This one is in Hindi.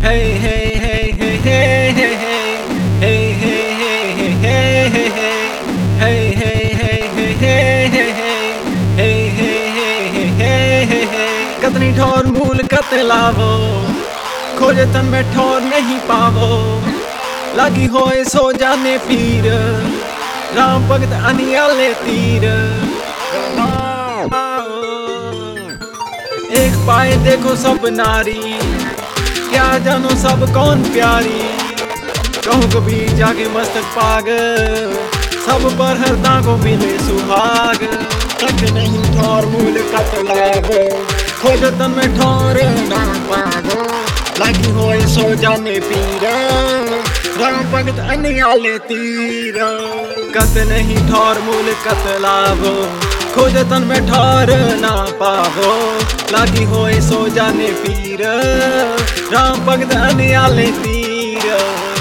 Hey hey hey hey hey hey hey hey hey hey hey hey hey hey hey hey hey hey कतनी ठोर मूल कत लावो खोजे तन में ठोर नहीं पावो लगी होए सो जाने पीर राम भगत अनियाले तीर एक पाए देखो सब नारी क्या जानो सब कौन प्यारी कहूँ कभी जाके मस्तक पाग सब पर हरदा को मिले सुहाग कट नहीं ठोर मूल कत लाग खोज तन में ठोर ना पाग लगी होए सो जाने पीर राम भगत अनियाले तीर कत नहीं ठोर मूल कत लाभो खोज तन में ठोर ना पावो लगी होए सो जाने पीर राम भगत अनियाले तीर।